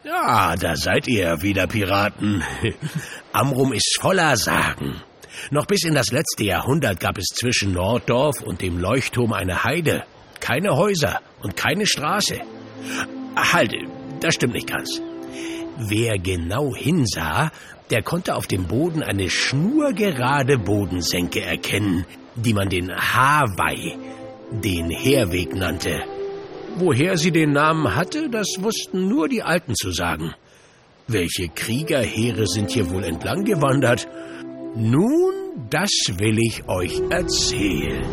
Ja, da seid ihr wieder, Piraten. Amrum ist voller Sagen. Noch bis in das letzte Jahrhundert gab es zwischen Norddorf und dem Leuchtturm eine Heide. Keine Häuser und keine Straße. Halt, das stimmt nicht ganz. Wer genau hinsah, der konnte auf dem Boden eine schnurgerade Bodensenke erkennen, die man den Haarweih, den Heerweg nannte. Woher sie den Namen hatte, das wussten nur die Alten zu sagen. Welche Kriegerheere sind hier wohl entlang gewandert? Nun, das will ich euch erzählen.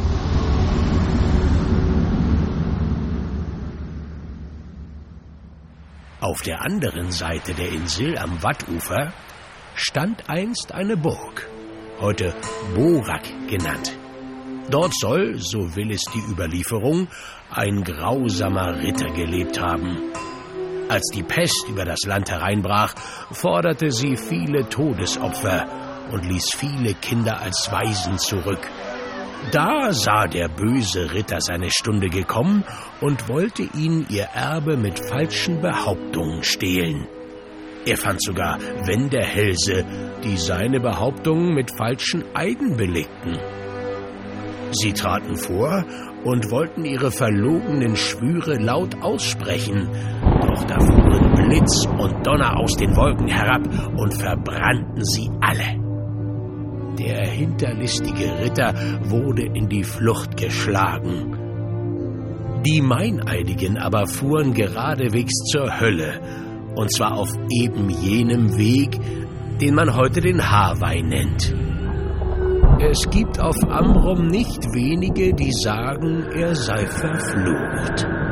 Auf der anderen Seite der Insel am Wattufer stand einst eine Burg, heute Borak genannt. Dort soll, so will es die Überlieferung, ein grausamer Ritter gelebt haben. Als die Pest über das Land hereinbrach, forderte sie viele Todesopfer und ließ viele Kinder als Waisen zurück. Da sah der böse Ritter seine Stunde gekommen und wollte ihnen ihr Erbe mit falschen Behauptungen stehlen. Er fand sogar Wenderhälse, die seine Behauptungen mit falschen Eiden belegten. Sie traten vor und wollten ihre verlogenen Schwüre laut aussprechen, doch da fuhren Blitz und Donner aus den Wolken herab und verbrannten sie alle. Der hinterlistige Ritter wurde in die Flucht geschlagen. Die Meineidigen aber fuhren geradewegs zur Hölle, und zwar auf eben jenem Weg, den man heute den Haarweih nennt. Es gibt auf Amrum nicht wenige, die sagen, er sei verflucht.